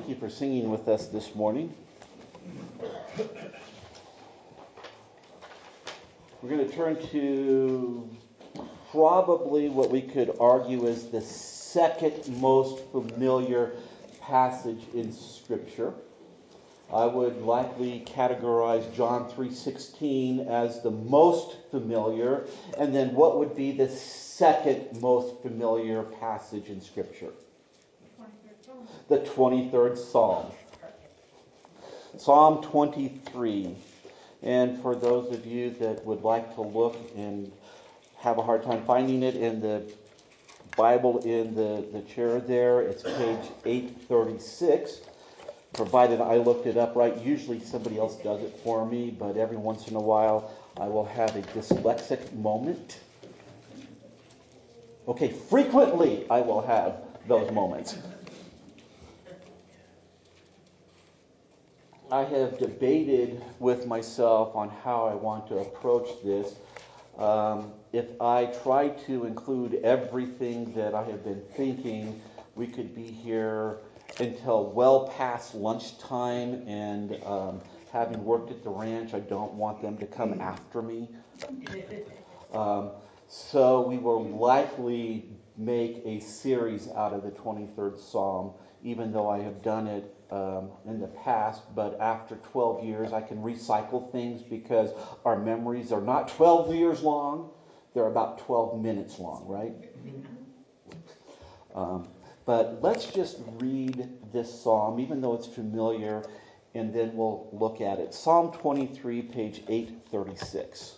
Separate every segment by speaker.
Speaker 1: thank you for singing with us this morning. We're going to turn to probably what we could argue is the second most familiar passage in Scripture. I would likely categorize John 3:16 as the most familiar, and then what would be the second most familiar passage in Scripture? The 23rd Psalm. Psalm 23. And for those of you that would like to look and have a hard time finding it in the Bible in the chair there, it's page 836. Provided I looked it up right. Usually somebody else does it for me, but every once in a while I will have a dyslexic moment. Okay, frequently I will have those moments. I have debated with myself on how I want to approach this. If I try to include everything that I have been thinking, we could be here until well past lunchtime, and having worked at the ranch, I don't want them to come after me. So we will likely make a series out of the 23rd Psalm, even though I have done it in the past. But after 12 years, I can recycle things because our memories are not 12 years long. They're about 12 minutes long, right? But let's just read this psalm, even though it's familiar, and then we'll look at it. Psalm 23, page 836.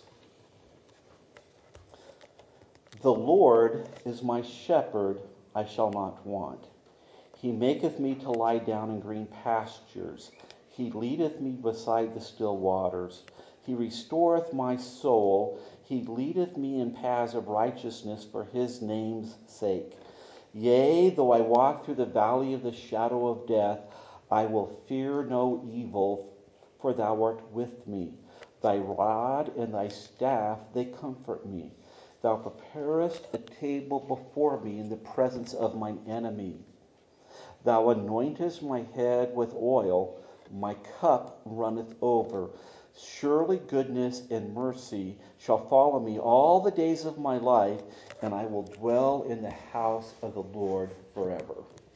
Speaker 1: The Lord is my shepherd, I shall not want. He maketh me to lie down in green pastures. He leadeth me beside the still waters. He restoreth my soul. He leadeth me in paths of righteousness for his name's sake. Yea, though I walk through the valley of the shadow of death, I will fear no evil, for thou art with me. Thy rod and thy staff, they comfort me. Thou preparest a table before me in the presence of mine enemy. Thou anointest my head with oil, my cup runneth over. Surely goodness and mercy shall follow me all the days of my life, and I will dwell in the house of the Lord forever.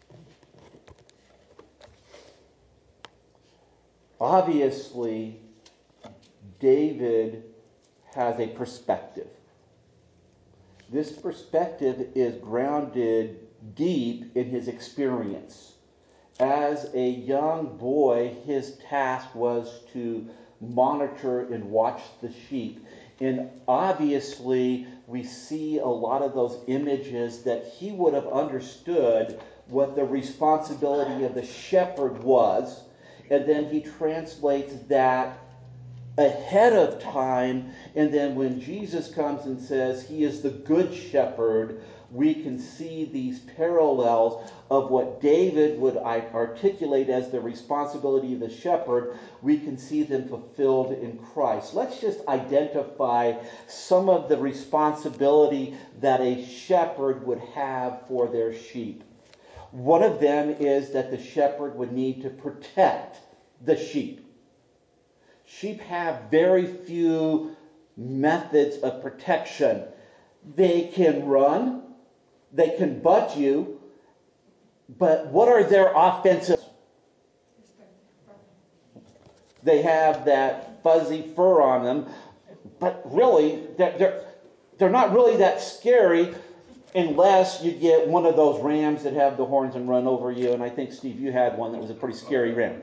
Speaker 1: Obviously, David has a perspective. This perspective is grounded deep in his experience. As a young boy, his task was to monitor and watch the sheep. And obviously, we see a lot of those images that he would have understood what the responsibility of the shepherd was. And then he translates that ahead of time. And then when Jesus comes and says he is the good shepherd, we can see these parallels of what David would articulate as the responsibility of the shepherd. We can see them fulfilled in Christ. Let's just identify some of the responsibility that a shepherd would have for their sheep. One of them is that the shepherd would need to protect the sheep. Sheep have very few methods of protection. They can run. They can butt you, but what are their offensive? They have that fuzzy fur on them, but really, they're not really that scary unless you get one of those rams that have the horns and run over you. And I think, Steve, you had one that was a pretty scary ram.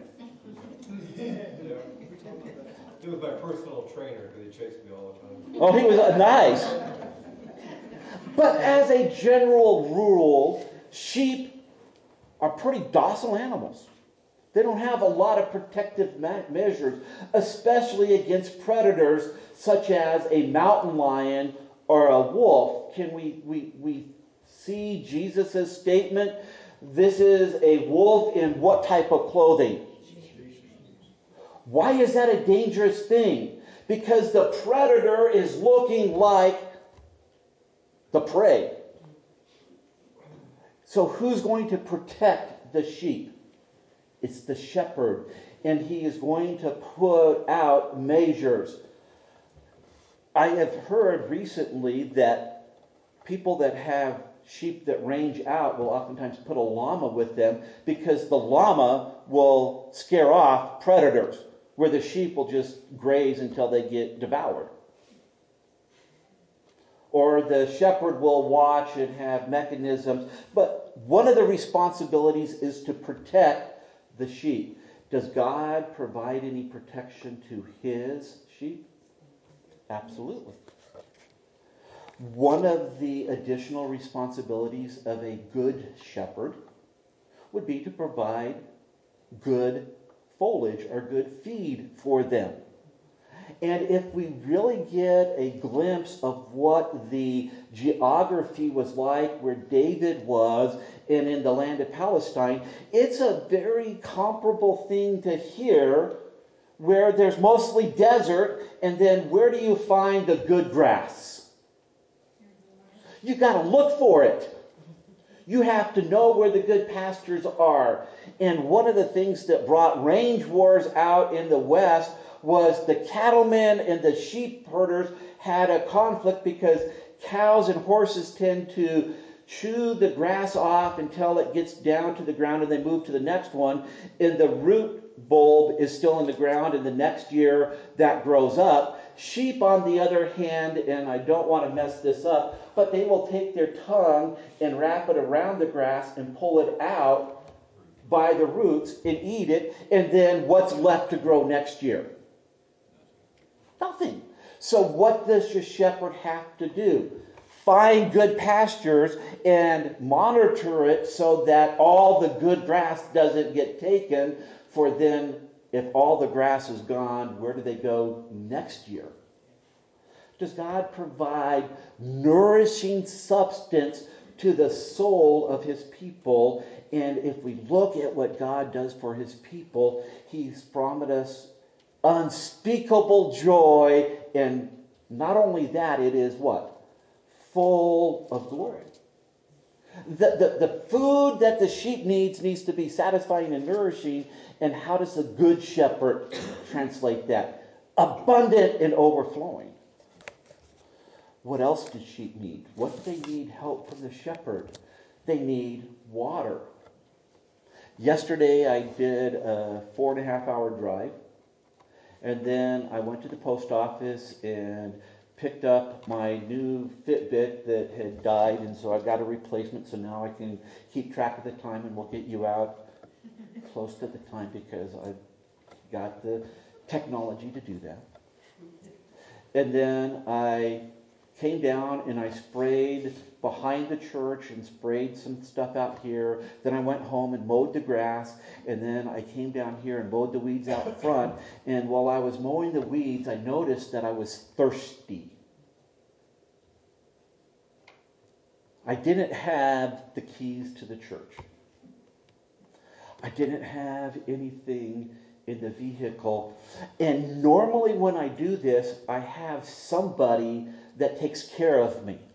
Speaker 2: It was my personal trainer because he chased me all the time.
Speaker 1: Oh, he was nice. But as a general rule, sheep are pretty docile animals. They don't have a lot of protective measures, especially against predators such as a mountain lion or a wolf. Can we see Jesus' statement? This is a wolf in what type of clothing? Why is that a dangerous thing? Because the predator is looking like the prey. So who's going to protect the sheep? It's the shepherd. And he is going to put out measures. I have heard recently that people that have sheep that range out will oftentimes put a llama with them because the llama will scare off predators, where the sheep will just graze until they get devoured. Or the shepherd will watch and have mechanisms. But one of the responsibilities is to protect the sheep. Does God provide any protection to his sheep? Absolutely. One of the additional responsibilities of a good shepherd would be to provide good foliage or good feed for them. And if we really get a glimpse of what the geography was like where David was and in the land of Palestine, it's a very comparable thing to here, where there's mostly desert, and then where do you find the good grass? You got to look for it. You have to know where the good pastures are. And one of the things that brought range wars out in the West was the cattlemen and the sheep herders had a conflict because cows and horses tend to chew the grass off until it gets down to the ground and they move to the next one. And the root bulb is still in the ground, and the next year that grows up. Sheep, on the other hand, and I don't want to mess this up, but they will take their tongue and wrap it around the grass and pull it out by the roots and eat it, and then what's left to grow next year? Nothing. So what does your shepherd have to do? Find good pastures and monitor it so that all the good grass doesn't get taken, for then if all the grass is gone, where do they go next year? Does God provide nourishing substance to the soul of his people? And if we look at what God does for his people, he's promised us unspeakable joy. And not only that, it is what? Full of glory. The food that the sheep needs to be satisfying and nourishing. And how does the good shepherd translate that? Abundant and overflowing. What else do sheep need? What do they need help from the shepherd? They need water. Yesterday I did a 4.5-hour drive. And then I went to the post office and picked up my new Fitbit that had died. And so I got a replacement. So now I can keep track of the time, and we'll get you out close to the time because I've got the technology to do that. And then I came down and I sprayed behind the church and sprayed some stuff out here. Then I went home and mowed the grass. And then I came down here and mowed the weeds out front. And while I was mowing the weeds, I noticed that I was thirsty. I didn't have the keys to the church. I didn't have anything in the vehicle. And normally when I do this, I have somebody that takes care of me.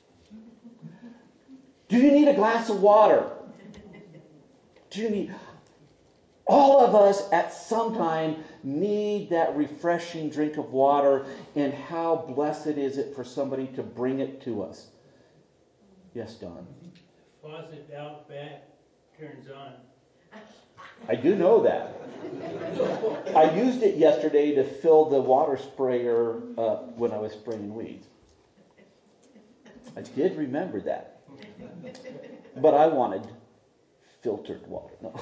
Speaker 1: Do you need a glass of water? Do you need... All of us at some time need that refreshing drink of water, and how blessed is it for somebody to bring it to us. Yes, Don?
Speaker 3: Faucet out back turns on.
Speaker 1: I do know that. I used it yesterday to fill the water sprayer up when I was spraying weeds. I did remember that. But I wanted filtered water. No.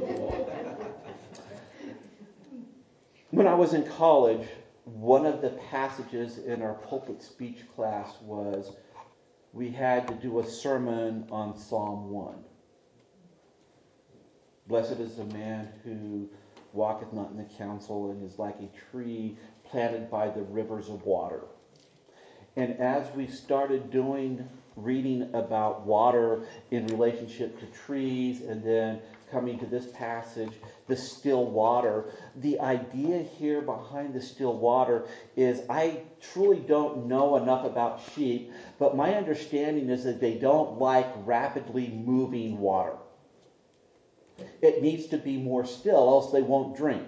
Speaker 1: When I was in college, one of the passages in our pulpit speech class was we had to do a sermon on Psalm 1. Blessed is the man who walketh not in the counsel and is like a tree planted by the rivers of water. And as we started reading about water in relationship to trees, and then coming to this passage, the still water, the idea here behind the still water is, I truly don't know enough about sheep, but my understanding is that they don't like rapidly moving water. It needs to be more still, else they won't drink.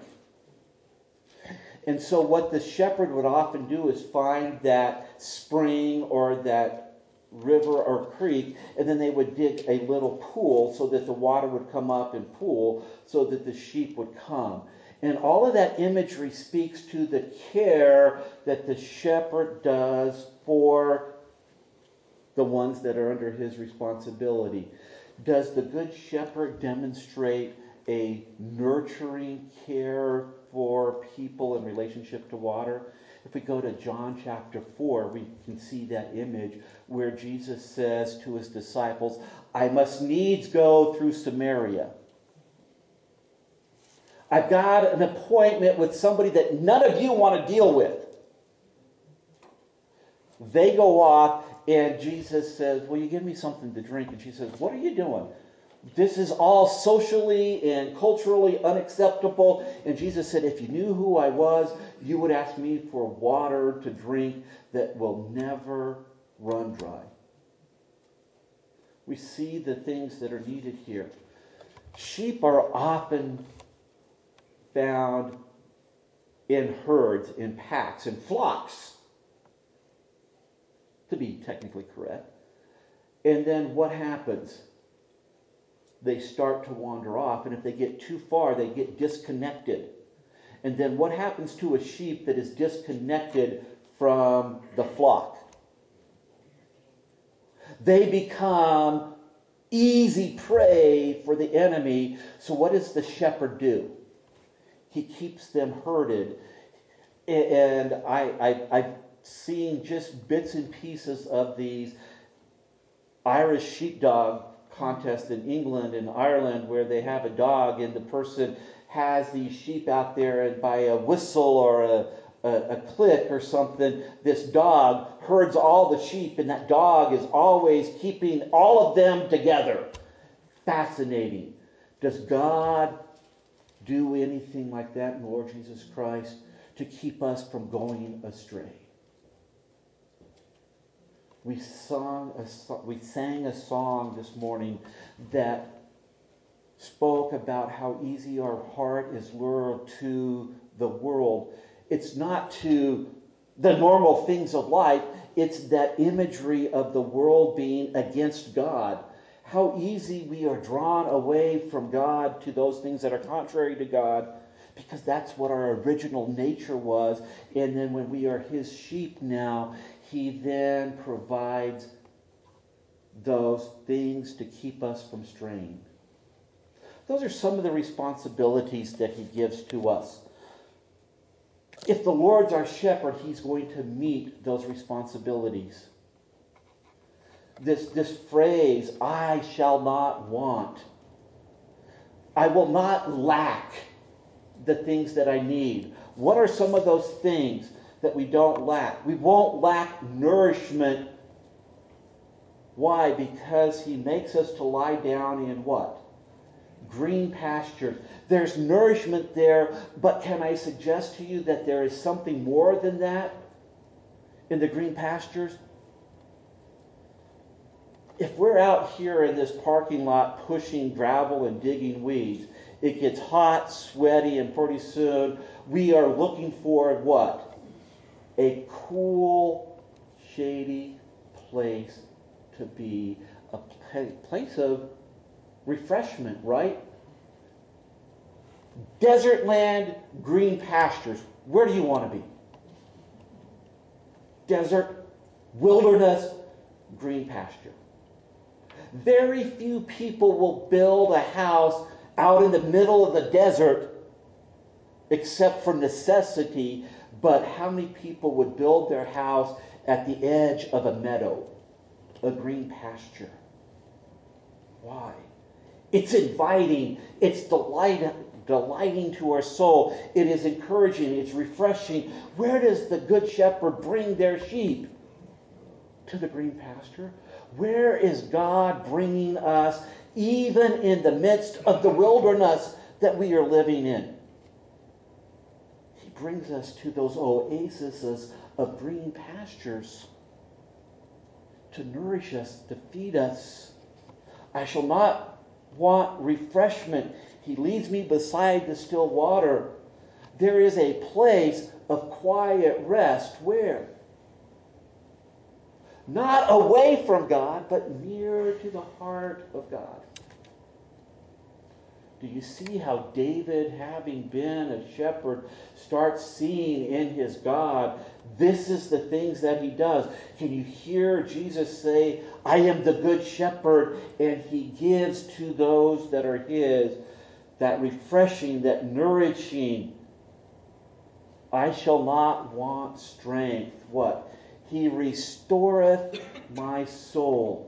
Speaker 1: And so what the shepherd would often do is find that spring or that river or creek, and then they would dig a little pool so that the water would come up and pool so that the sheep would come. And all of that imagery speaks to the care that the shepherd does for the ones that are under his responsibility. Does the good shepherd demonstrate a nurturing care for people in relationship to water? If we go to John chapter 4, we can see that image where Jesus says to his disciples, I must needs go through Samaria. I've got an appointment with somebody that none of you want to deal with. They go off, and Jesus says, will you give me something to drink? And she says, what are you doing? This is all socially and culturally unacceptable. And Jesus said, if you knew who I was, you would ask me for water to drink that will never run dry. We see the things that are needed here. Sheep are often found in herds, in packs, in flocks, to be technically correct. And then what happens? They start to wander off, and if they get too far, they get disconnected. And then what happens to a sheep that is disconnected from the flock? They become easy prey for the enemy. So what does the shepherd do? He keeps them herded. And I've seen just bits and pieces of these Irish sheepdog contests in England and Ireland where they have a dog and the person has these sheep out there, and by a whistle or a click or something, this dog herds all the sheep, and that dog is always keeping all of them together. Fascinating. Does God do anything like that in the Lord Jesus Christ to keep us from going astray? We sang a song this morning that spoke about how easy our heart is lured to the world. It's not to the normal things of life. It's that imagery of the world being against God. How easy we are drawn away from God to those things that are contrary to God, because that's what our original nature was. And then when we are his sheep now, he then provides those things to keep us from straying. Those are some of the responsibilities that he gives to us. If the Lord's our shepherd, he's going to meet those responsibilities. This phrase, I shall not want. I will not lack the things that I need. What are some of those things that we don't lack? We won't lack nourishment. Why? Because he makes us to lie down in what? Green pastures. There's nourishment there, but can I suggest to you that there is something more than that in the green pastures? If we're out here in this parking lot pushing gravel and digging weeds, it gets hot, sweaty, and pretty soon we are looking for what? A cool, shady place to be, a place of refreshment, right? Desert land, green pastures. Where do you want to be? Desert, wilderness, green pasture. Very few people will build a house out in the middle of the desert except for necessity, but how many people would build their house at the edge of a meadow, a green pasture? Why? It's inviting. It's delighting to our soul. It is encouraging. It's refreshing. Where does the good shepherd bring their sheep? To the green pasture. Where is God bringing us, even in the midst of the wilderness that we are living in? He brings us to those oases of green pastures to nourish us, to feed us. I shall not want refreshment. He leads me beside the still water. There is a place of quiet rest. Where? Not away from God, but near to the heart of God. Do you see how David, having been a shepherd, starts seeing in his God, this is the things that he does? Can you hear Jesus say, I am the good shepherd, and he gives to those that are his that refreshing, that nourishing. I shall not want strength. What? He restoreth my soul.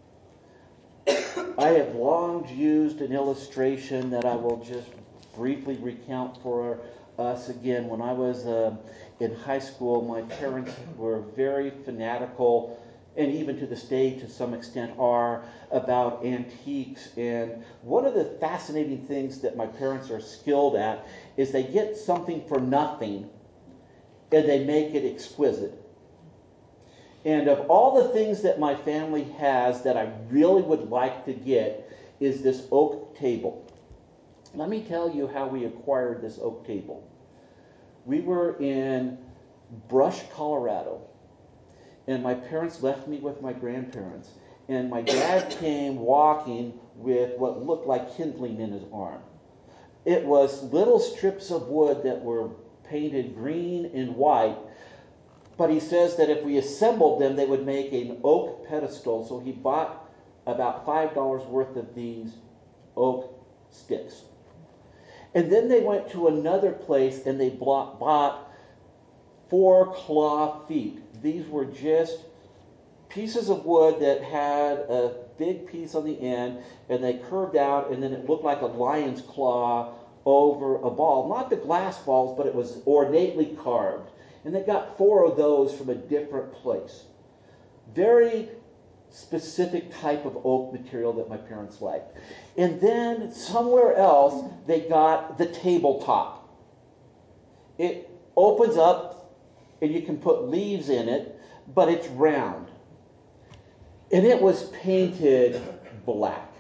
Speaker 1: I have long used an illustration that I will just briefly recount for us again. When I was in high school, my parents were very fanatical, and even to this day, to some extent, are about antiques. And one of the fascinating things that my parents are skilled at is they get something for nothing, and they make it exquisite. And of all the things that my family has that I really would like to get is this oak table. Let me tell you how we acquired this oak table. We were in Brush, Colorado, and my parents left me with my grandparents. And my dad came walking with what looked like kindling in his arm. It was little strips of wood that were painted green and white. But he says that if we assembled them, they would make an oak pedestal. So he bought about $5 worth of these oak sticks. And then they went to another place and they bought 4 claw feet. These were just pieces of wood that had a big piece on the end, and they curved out, and then it looked like a lion's claw over a ball. Not the glass balls, but it was ornately carved. And they got 4 of those from a different place. Very specific type of oak material that my parents liked. And then somewhere else, they got the tabletop. It opens up, and you can put leaves in it, but it's round. And it was painted black.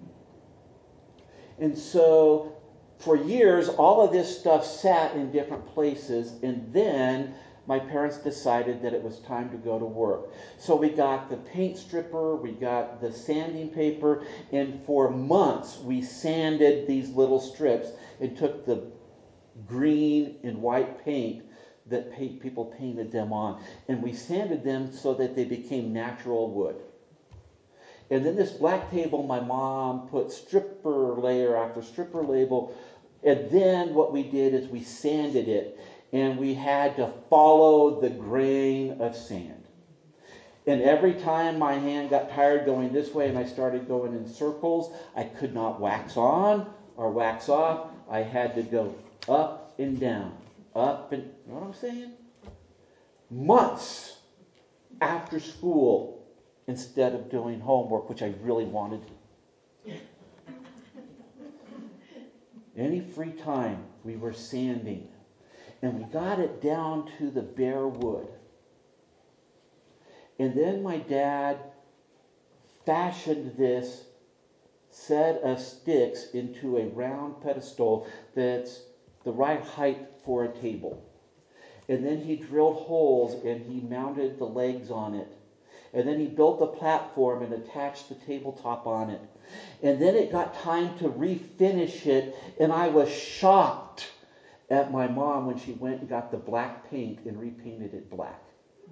Speaker 1: And so for years, all of this stuff sat in different places, and then my parents decided that it was time to go to work. So we got the paint stripper, we got the sanding paper, and for months we sanded these little strips and took the green and white paint that people painted them on, and we sanded them so that they became natural wood. And then this black table, my mom put stripper layer after stripper label. And then what we did is we sanded it. And we had to follow the grain of sand. And every time my hand got tired going this way and I started going in circles, I could not wax on or wax off. I had to go up and down, up and... You know what I'm saying? Months after school, instead of doing homework, which I really wanted to. Any free time, we were sanding. And we got it down to the bare wood. And then my dad fashioned this set of sticks into a round pedestal that's the right height for a table. And then he drilled holes and he mounted the legs on it. And then he built a platform and attached the tabletop on it. And then it got time to refinish it, and I was shocked at my mom when she went and got the black paint and repainted it black.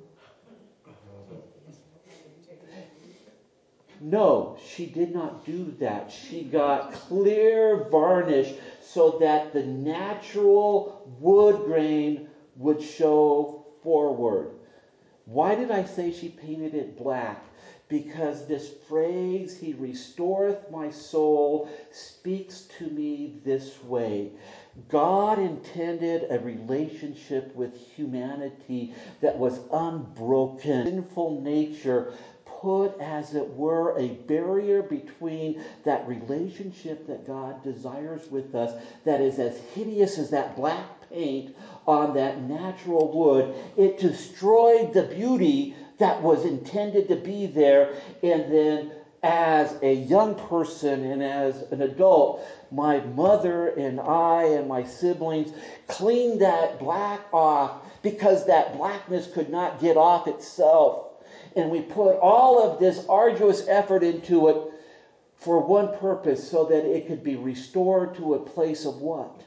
Speaker 1: No, she did not do that. She got clear varnish so that the natural wood grain would show forward. Why did I say she painted it black? Because this phrase, he restoreth my soul, speaks to me this way. God intended a relationship with humanity that was unbroken. Sinful nature put, as it were, a barrier between that relationship that God desires with us that is as hideous as that black paint on that natural wood. It destroyed the beauty that was intended to be there, and then as a young person and as an adult, my mother and I and my siblings cleaned that black off because that blackness could not get off itself. And we put all of this arduous effort into it for one purpose, so that it could be restored to a place of what?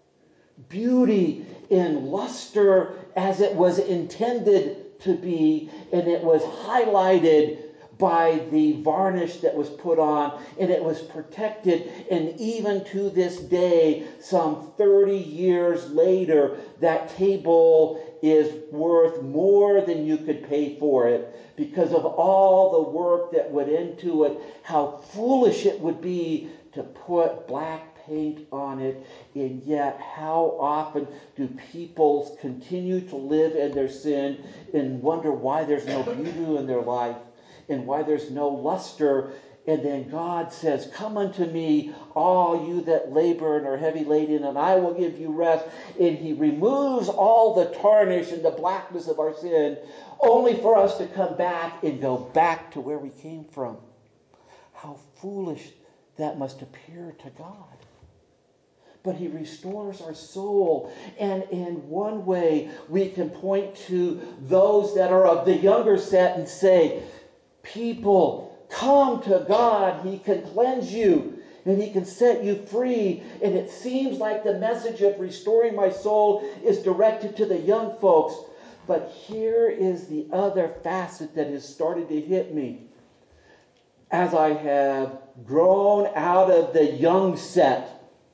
Speaker 1: Beauty and luster as it was intended to be, and it was highlighted by the varnish that was put on, and it was protected. And even to this day, some 30 years later, that table is worth more than you could pay for it because of all the work that went into it. How foolish it would be to put black paint on it, and yet how often do people continue to live in their sin and wonder why there's no beauty in their life and why there's no luster. And then God says, "Come unto me, all you that labor and are heavy laden, and I will give you rest." And He removes all the tarnish and the blackness of our sin, only for us to come back and go back to where we came from. How foolish that must appear to God. But He restores our soul. And in one way, we can point to those that are of the younger set and say, "People, come to God. He can cleanse you and He can set you free." And it seems like the message of restoring my soul is directed to the young folks. But here is the other facet that has started to hit me as I have grown out of the young set.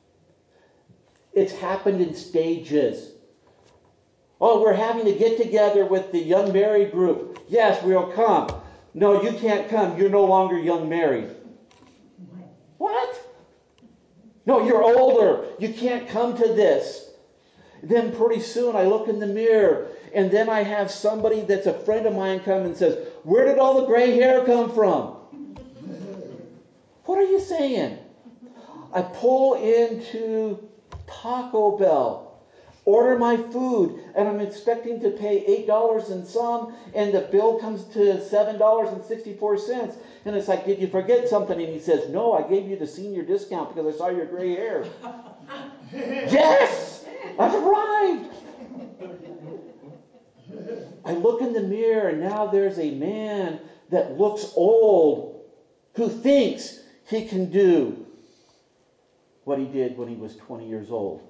Speaker 1: It's happened in stages. Oh, we're having to get together with the young married group. Yes, we'll come. No, you can't come. You're no longer young married. What? No, you're older. You can't come to this. Then pretty soon I look in the mirror, and then I have somebody that's a friend of mine come and says, "Where did all the gray hair come from?" What are you saying? I pull into Taco Bell, order my food, and I'm expecting to pay $8 and some, and the bill comes to $7.64. And it's like, "Did you forget something?" And he says, "No, I gave you the senior discount because I saw your gray hair." Yes! I've arrived! I look in the mirror, and now there's a man that looks old who thinks he can do what he did when he was 20 years old.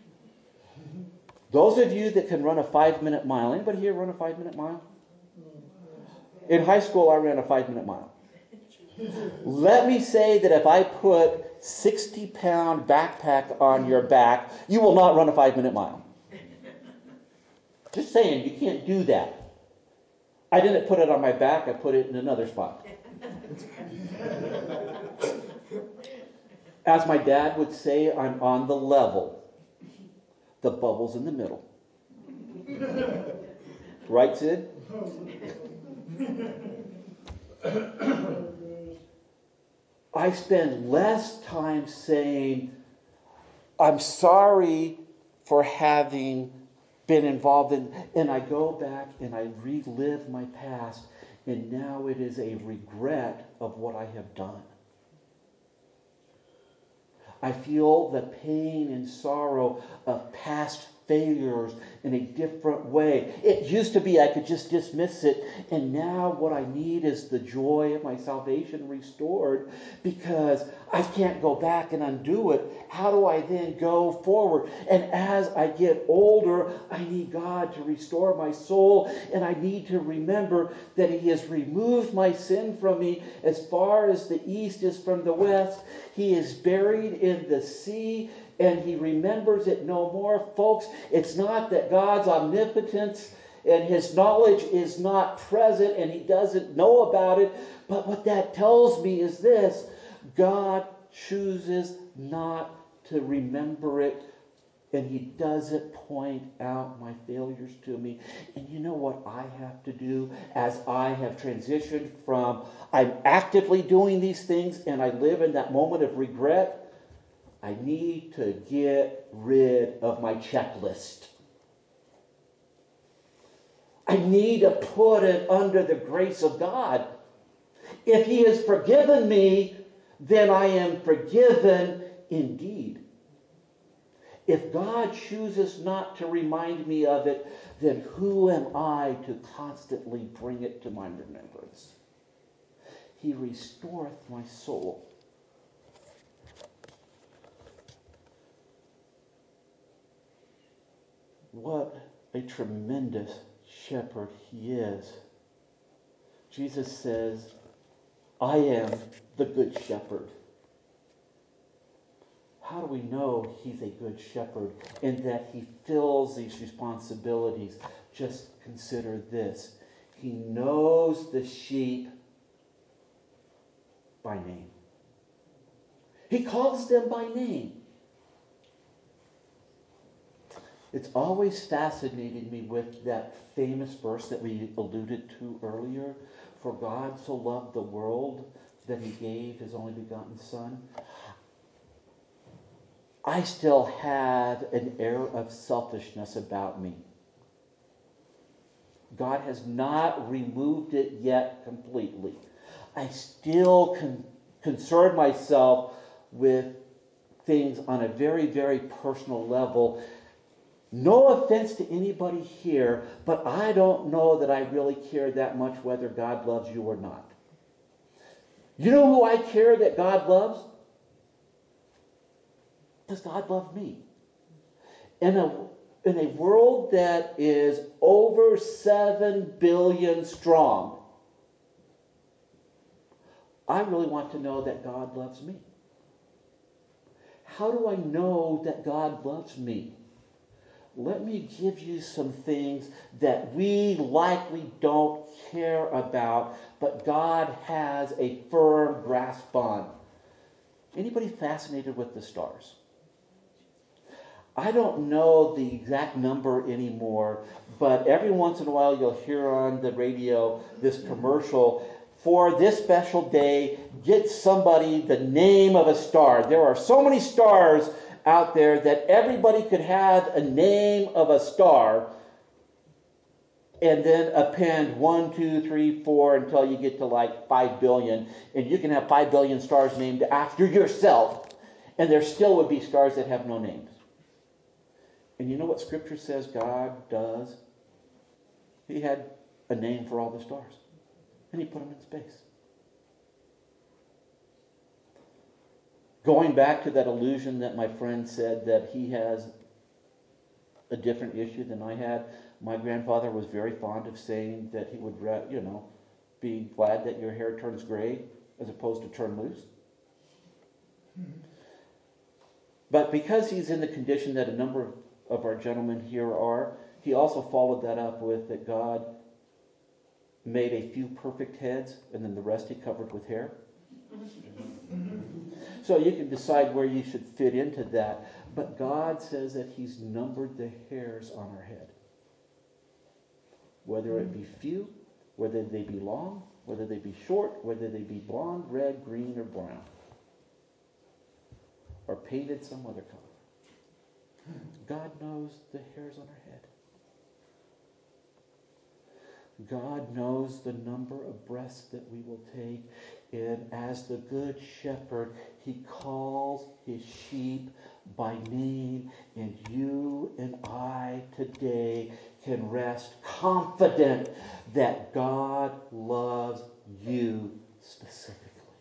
Speaker 1: Those of you that can run a 5-minute mile, anybody here run a 5-minute mile? In high school, I ran a 5-minute mile. Let me say that if I put 60-pound backpack on your back, you will not run a 5-minute mile. Just saying, you can't do that. I didn't put it on my back, I put it in another spot. As my dad would say, I'm on the level. The bubble's in the middle. Right, Sid? I spend less time saying, "I'm sorry for having been involved in," and I go back and I relive my past, and now it is a regret of what I have done. I feel the pain and sorrow of past failures in a different way. It used to be I could just dismiss it, and now what I need is the joy of my salvation restored, because I can't go back and undo it. How do I then go forward? And as I get older, I need God to restore my soul, and I need to remember that He has removed my sin from me as far as the east is from the west. He is buried in the sea, and He remembers it no more. Folks, it's not that God's omnipotence and His knowledge is not present and He doesn't know about it, but what that tells me is this: God chooses not to remember it, and He doesn't point out my failures to me. And you know what I have to do as I have transitioned from I'm actively doing these things and I live in that moment of regret? I need to get rid of my checklist. I need to put it under the grace of God. If he has forgiven me, then I am forgiven indeed. If God chooses not to remind me of it, then who am I to constantly bring it to my remembrance? He restoreth my soul. What a tremendous shepherd he is. Jesus says, I am the good shepherd. How do we know he's a good shepherd and that he fills these responsibilities? Just consider this. He knows the sheep by name. He calls them by name. It's always fascinated me with that famous verse that we alluded to earlier. For God so loved the world that he gave his only begotten Son. I still have an air of selfishness about me. God has not removed it yet completely. I still concern myself with things on a very, very personal level. No offense to anybody here, but I don't know that I really care that much whether God loves you or not. You know who I care that God loves? Does God love me? In a world that is over 7 billion strong, I really want to know that God loves me. How do I know that God loves me? Let me give you some things that we likely don't care about, but God has a firm grasp on. Anybody fascinated with the stars? I don't know the exact number anymore, but every once in a while you'll hear on the radio this commercial. For this special day, get somebody the name of a star. There are so many stars out there that everybody could have a name of a star and then append 1, 2, 3, 4 until you get to like 5 billion. And you can have 5 billion stars named after yourself. And there still would be stars that have no names. And you know what Scripture says God does? He had a name for all the stars. And he put them in space. Going back to that illusion that my friend said that he has a different issue than I had, my grandfather was very fond of saying that he would, be glad that your hair turns gray as opposed to turn loose. But because he's in the condition that a number of our gentlemen here are, he also followed that up with that God made a few perfect heads and then the rest he covered with hair. So you can decide where you should fit into that. But God says that he's numbered the hairs on our head. Whether it be few, whether they be long, whether they be short, whether they be blonde, red, green, or brown. Or painted some other color. God knows the hairs on our head. God knows the number of breaths that we will take. And as the good shepherd, he calls his sheep by name. And you and I today can rest confident that God loves you specifically.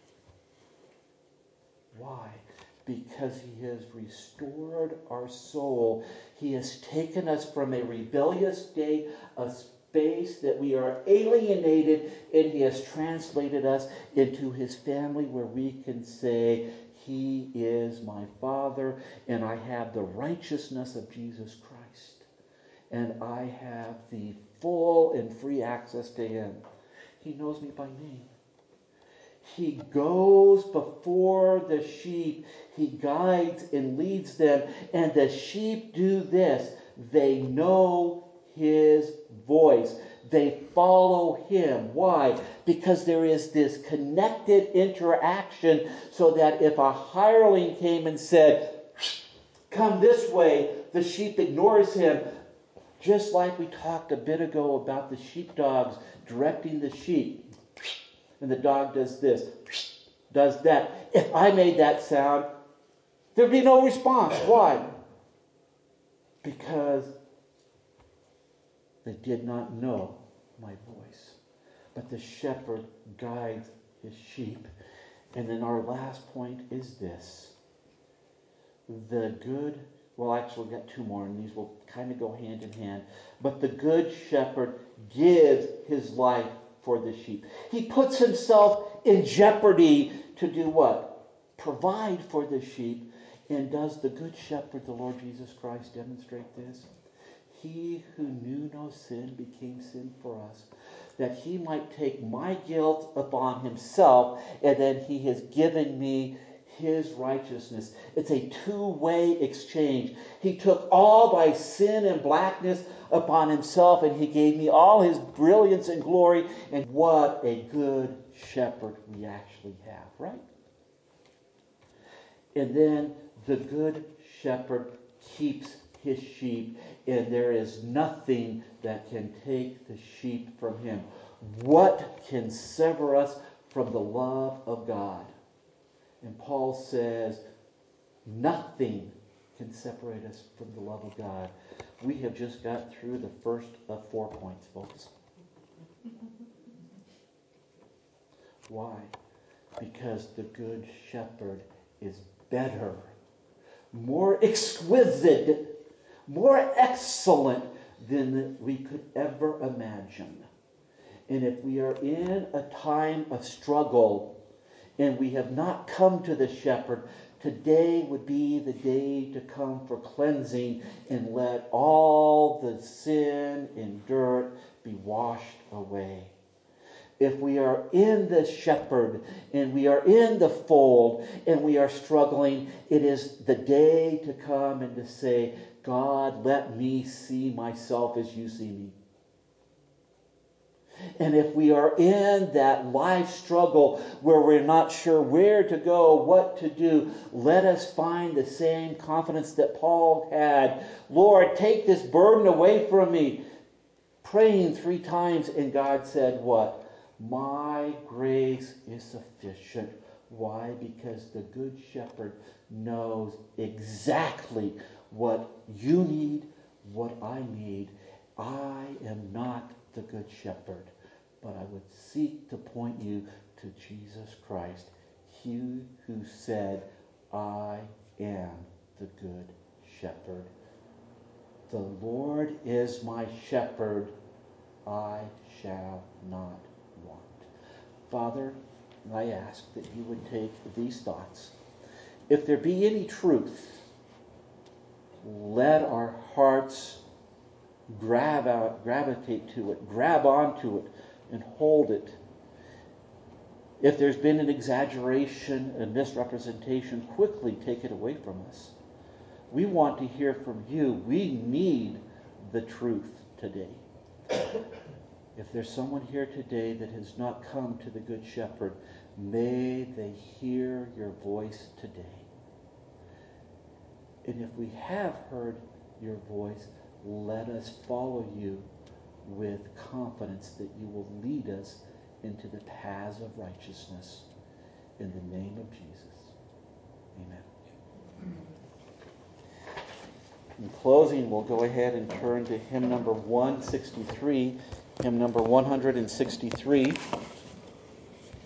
Speaker 1: Why? Because he has restored our soul. He has taken us from a rebellious state of space that we are alienated, and he has translated us into his family where we can say, he is my Father, and I have the righteousness of Jesus Christ, and I have the full and free access to him. He knows me by name. He goes before the sheep. He guides and leads them. And the sheep do this. They know his voice. They follow him. Why? Because there is this connected interaction so that if a hireling came and said, come this way, the sheep ignores him. Just like we talked a bit ago about the sheepdogs directing the sheep. And the dog does this, does that. If I made that sound, there'd be no response. Why? Because they did not know my voice. But the shepherd guides his sheep. And then our last point is this. Actually, we've got two more, and these will kind of go hand in hand. But the good shepherd gives his life for the sheep. He puts himself in jeopardy to do what? Provide for the sheep. And does the good shepherd, the Lord Jesus Christ, demonstrate this? He who knew no sin became sin for us, that he might take my guilt upon himself, and then he has given me his righteousness. It's a two-way exchange. He took all my sin and blackness upon himself, and he gave me all his brilliance and glory. And what a good shepherd we actually have, right? And then the good shepherd keeps his sheep, and there is nothing that can take the sheep from him. What can sever us from the love of God? And Paul says, nothing can separate us from the love of God. We have just got through the first of 4 points, folks. Why? Because the good shepherd is better, more exquisite, more excellent than we could ever imagine. And if we are in a time of struggle and we have not come to the shepherd, today would be the day to come for cleansing and let all the sin and dirt be washed away. If we are in the shepherd and we are in the fold and we are struggling, it is the day to come and to say, God, let me see myself as you see me. And if we are in that life struggle where we're not sure where to go, what to do, let us find the same confidence that Paul had. Lord, take this burden away from me. Praying 3 times, and God said what? My grace is sufficient. Why? Because the good shepherd knows exactly what you need, what I need. I am not the good shepherd, but I would seek to point you to Jesus Christ, he who said, I am the good shepherd. The Lord is my shepherd, I shall not want. Father, I ask that you would take these thoughts. If there be any truth, let our hearts gravitate to it, grab onto it, and hold it. If there's been an exaggeration, a misrepresentation, quickly take it away from us. We want to hear from you. We need the truth today. If there's someone here today that has not come to the Good Shepherd, may they hear your voice today. And if we have heard your voice, let us follow you with confidence that you will lead us into the paths of righteousness. In the name of Jesus. Amen. In closing, we'll go ahead and turn to hymn number 163, hymn number 163.